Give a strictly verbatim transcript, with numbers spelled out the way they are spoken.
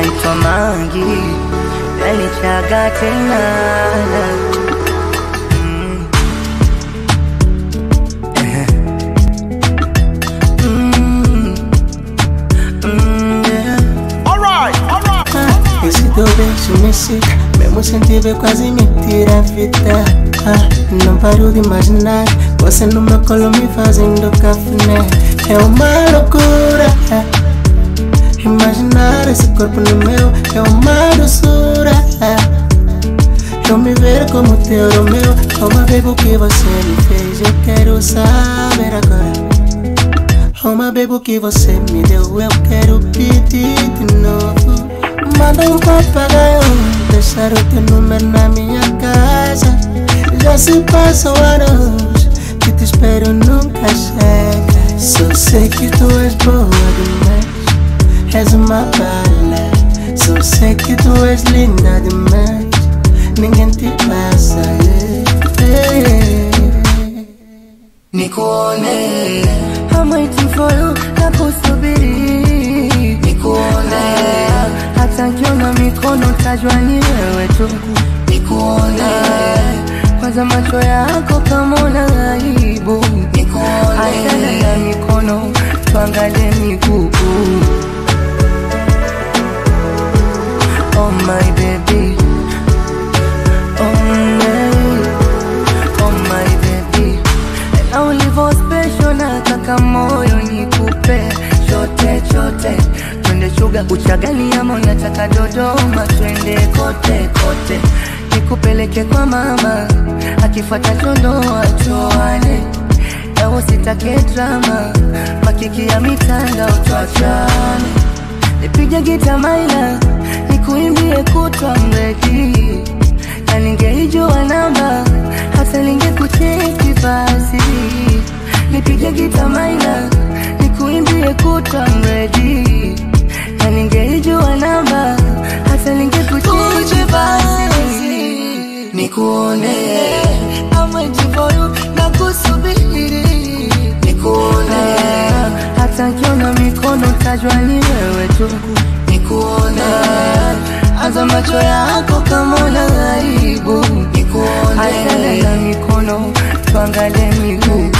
naitwa Mangi, nalichaga tena. mm. eh. mm. mm, yeah. Alright, alright. Ah, esse teu beijo me excita, mesmo sem te ver quase me tira a fita. Ah, não paro de imaginar você no meu colo me fazendo café. É uma loucura, é. Imaginar esse corpo no meu é uma doçura, é. Eu me ver como teu Romeu, uma vez o que você me fez, eu quero saber agora. Uma vez o que você me deu, eu quero pedir de novo. Manda um papagaio, deixar o teu número na minha casa. Já se passam anos, que te espero nunca chega. Só sei que tu és boa demais, és uma bala. Só sei que tu és linda demais, ninguém te passa. yeah, yeah. Nikuone, I'm waiting for you, nakusubiri. Nikuone, hata kiona mikono tajua ni wewe tu. Nikuone, kwanza macho yako kama una aibu. Nikuone, achana na mikono, tuangalie miguu. Oh my baby, oh my, oh my baby. Na ulivo special nataka moyo nikupe chote chote. Twende sugar Uchagani ama unataka Dodoma, twende kote kote. Nikupeleke kwa mama, akifuata chondo atoane. Na usitake drama, makiki ya mitandao tuachane. Nipige gita maina, nikuimbie kutwa mredi. Na ningeijua namba, hata ningekucheki basi. Nipige gita maina, nikuimbie kutwa mredi. Na ningeijua namba, hata ningekucheki basi. Nikuone, I'm waiting for you, nakusubiri. Nikuone, hata kiona mikono tajua ni wewe tu. Nikuone, anza macho yako kama una aibu. Nikuone, achana na mikono, tuangalie miguu.